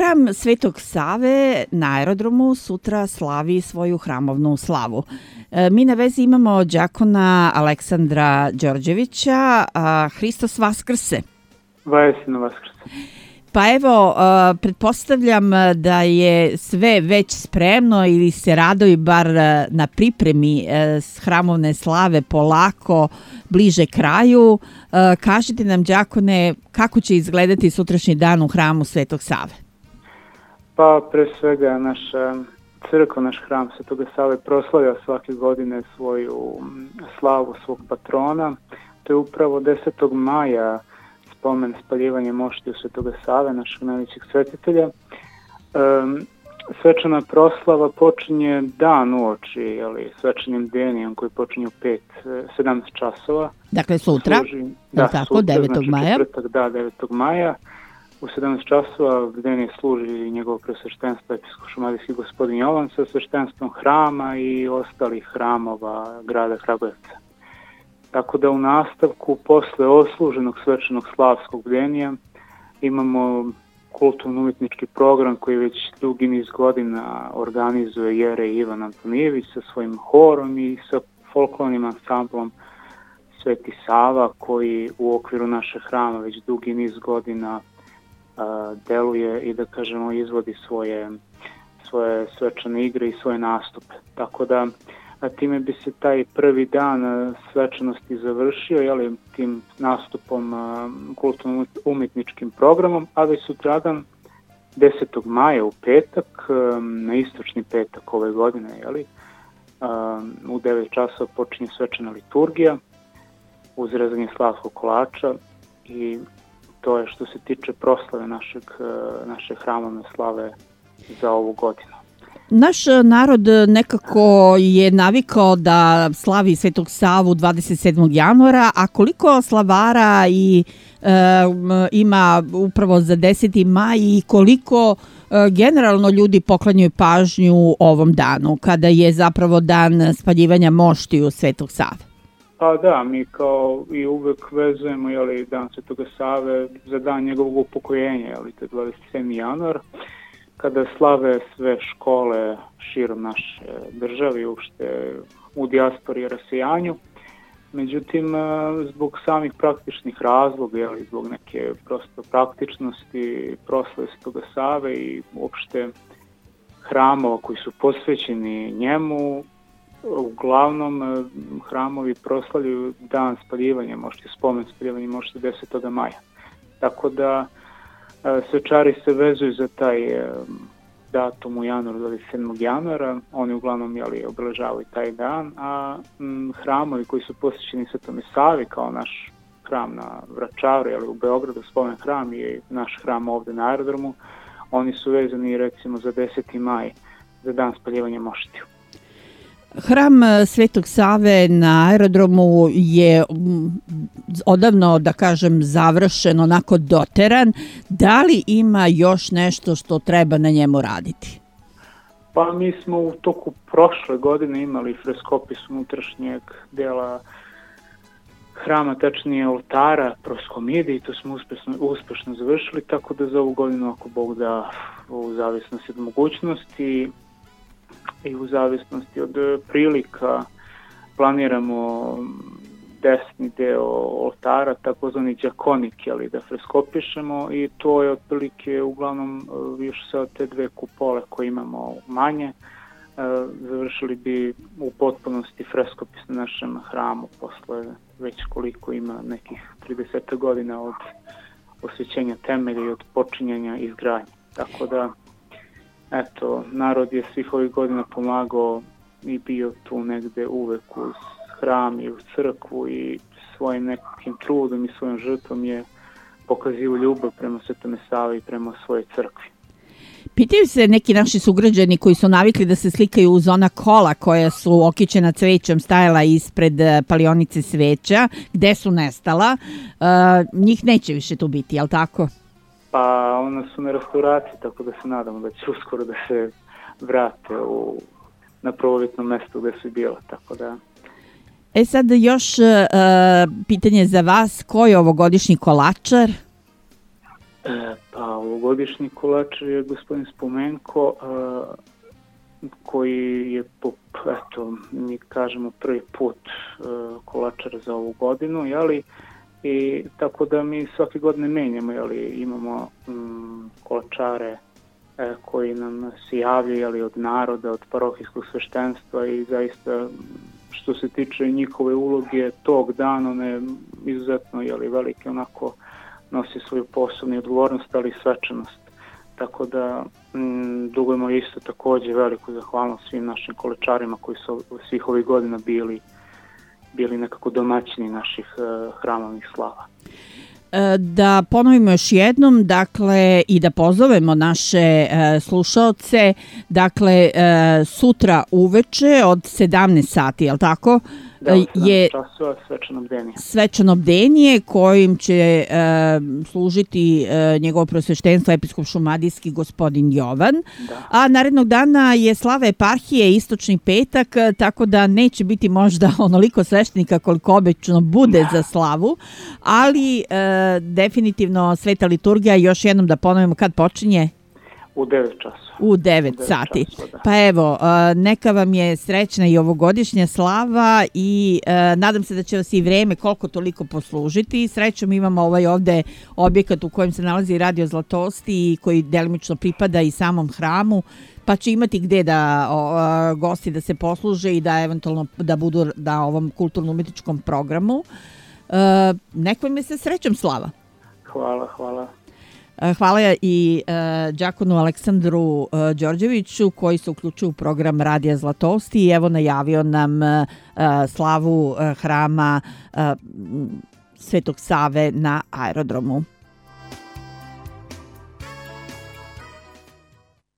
Hram Svetog Save na aerodromu sutra slavi svoju hramovnu slavu. Mi na vezi imamo đakona Aleksandra Đorđevića. Hristos Vaskrse. Vajesno Vaskrse. Pa evo, pretpostavljam da je sve već spremno ili se radovi bar na pripremi hramovne slave polako bliže kraju. Kažite nam, đakone, kako će izgledati sutrašnji dan u hramu Svetog Save? Pa pre svega naša crkva, naš hram Svetog Save proslavlja svake godine svoju slavu svog patrona. To je upravo 10. maja spomen spaljivanja moštiju Svetoga Save, našeg najvećeg svetitelja. Svečana proslava počinje dan uoči, svečanim denijem koji počinje u 17 časova. Dakle, sutra, tako, sutra, 9. znači, maja. Četvrtak, 9. maja. U 17 časova gde služi njegovo presveštenstvo episkop šumadijski gospodin Jovan sa sveštenstvom hrama i ostalih hramova grada Kragujevca. Tako da u nastavku, posle osluženog svečanog slavskog bdenija, imamo kulturno-umjetnički program koji već dugi niz godina organizuje Jerej Ivan Antonijević sa svojim horom i sa folklornim ansamblom Sveti Sava, koji u okviru naše hrama već dugi niz godina deluje i, da kažemo, izvodi svoje svečane igre i svoje nastupe. Tako da time bi se taj prvi dan svečanosti završio, tim nastupom kulturno-umjetničkim programom, a već sutradan 10. maja u petak, na istočni petak ove godine, u 9 časova počinje svečana liturgija uz rezanje slavskog kolača i to je što se tiče proslave naše hramovne slave za ovu godinu. Naš narod nekako je navikao da slavi Svetog Savu 27. januara, a koliko slavara ima upravo za 10. maj i koliko generalno ljudi poklanjaju pažnju ovom danu, kada je zapravo dan spaljivanja moštiju Svetog Save? Pa da, mi kao i uvek vezujemo dan Svetoga Save za dan njegovog upokojenja, to je 27. januar, kada slave sve škole širom naše države i uopšte u dijaspori i rasejanju. Međutim, zbog samih praktičnih razloga, zbog neke prosto praktičnosti proslave Svetoga Save i uopšte hramova koji su posvećeni njemu, uglavnom hramovi proslavljaju dan spaljivanja moštiju, spomen spaljivanja moštiju 10. maja. Tako da svečari se vezuju za taj datum u januaru, 27. januara, oni uglavnom obeležavaju taj dan, a hramovi koji su posvećeni Svetome Savi, kao naš hram na Vračaru, u Beogradu, spomen hram i naš hram ovde na aerodromu, oni su vezani recimo za 10. maj, za dan spaljivanja moštiju. Hram Svetog Save na aerodromu je odavno, da kažem, završen, onako doteran. Da li ima još nešto što treba na njemu raditi? Pa mi smo u toku prošle godine imali freskopis unutrašnjeg dela hrama, tačnije oltara, proskomide, i to smo uspešno završili, tako da za ovu godinu, ako Bog da, u zavisnosti od mogućnosti i u zavisnosti od prilika, planiramo desni deo oltara, takozvani đakonik, da freskopišemo, i to je otprilike uglavnom još sa te dve kupole koje imamo manje. Završili bi u potpunosti freskopis na našem hramu posle već koliko ima nekih 30 godina od osvećenja temelja i od počinjanja izgradnje. Tako da, eto, narod je svih ovih godina pomagao i bio tu negde uvek uz hram i uz crkvu i svojim nekim trudom i svojom žrtvom je pokazio ljubav prema Svetome Savi i prema svojoj crkvi. Pitaju se neki naši sugrađani koji su navikli da se slikaju uz ona kola koja su okićena cvećem, stajala ispred palionice sveća, gde su nestala. Njih neće više tu biti, jel tako? Pa ona su na restauraciji, tako da se nadamo da će uskoro da se vrate na prvobitno mesto gde su bila, tako da... Sad još pitanje za vas, ko je ovogodišnji kolačar? Pa ovogodišnji kolač je gospodin Spomenko, koji je mi kažemo prvi put kolačar za ovu godinu, jeli? I tako da mi svake godine menjamo, jeli? Imamo kolačare koji nam se javljaju, jeli, od naroda, od parohijskog sveštenstva i zaista što se tiče njihove uloge tog dana, one je izuzetno, jeli, velike, onako nosi svoju posebnu odgovornost, ali i svečanost. Tako da dugujemo isto također veliku zahvalnost svim našim kolačarima koji su svih ovih godina bili nekako domaćini naših hramovnih slava. Da ponovimo još jednom, dakle, i da pozovemo naše slušaoce, dakle, sutra uveče od 17 sati, je li tako? Da, je časova svečano bdenje. Svečano bdenje kojim će služiti njegovo prosveštenstvo episkop šumadijski gospodin Jovan. Da. A narednog dana je slava eparhije istočni petak, tako da neće biti možda onoliko sveštenika koliko obično bude za slavu, ali definitivno sveta liturgija, još jednom da ponovimo kad počinje? U 9 časova. U 9 sati. Pa evo, neka vam je srećna i ovogodišnja slava i nadam se da će vas i vreme koliko toliko poslužiti. Srećom imamo ovaj ovde objekat u kojem se nalazi Radio Zlatosti i koji delimično pripada i samom hramu, pa će imati gde da gosti da se posluže i da eventualno da budu na ovom kulturno-umetičkom programu. Neka vam je se srećom slava. Hvala, hvala. Hvala i đakonu Aleksandru Đorđeviću koji se uključuje u program Radija Zlatosti i evo najavio nam slavu hrama Svetog Save na aerodromu.